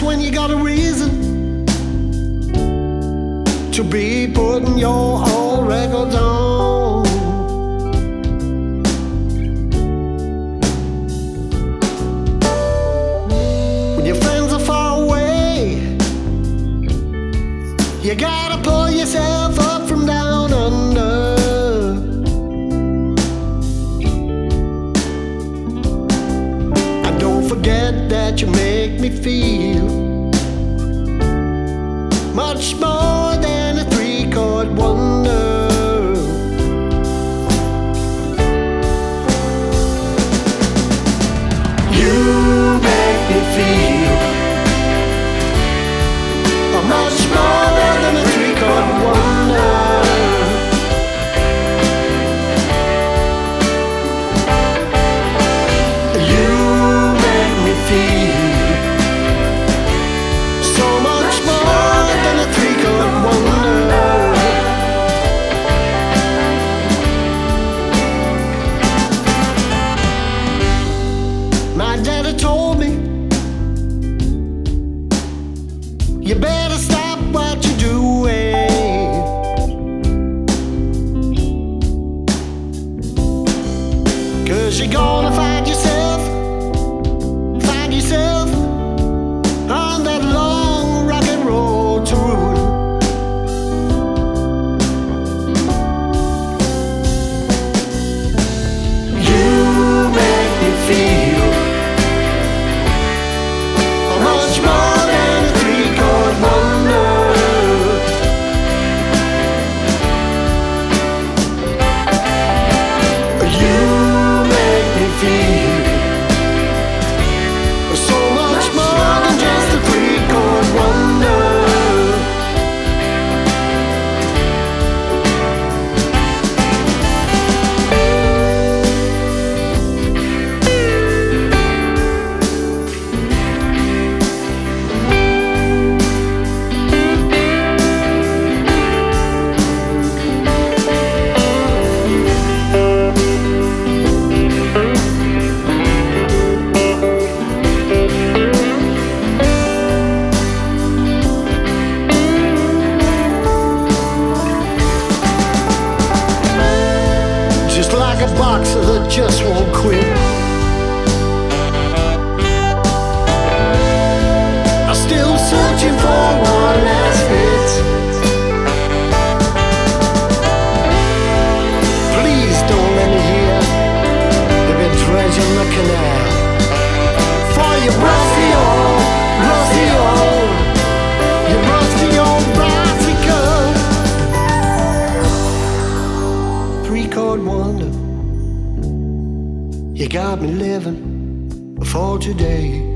when you got a reason to be putting your old records on. When your friends are far away, you gotta pull yourself up from down under. And don't forget that you make me feel much more than a three-chord wonder. You make me feel much more than a three-chord wonder. You make me feel so much more than a three-chord wonder. My daddy told me, you better stop what you're doing, 'cause you're gonna find yourself on that long rocket road to ruin. You make me feel much more than a three-chord wonder. You make me feel so much more than just a three-chord wonder. Just like a boxer that just won't quit, I'm still searching for one last hit. Please don't let me hear they've been dredging the canal for your rusty old bicycle. Three-chord wonder, you got me living for today.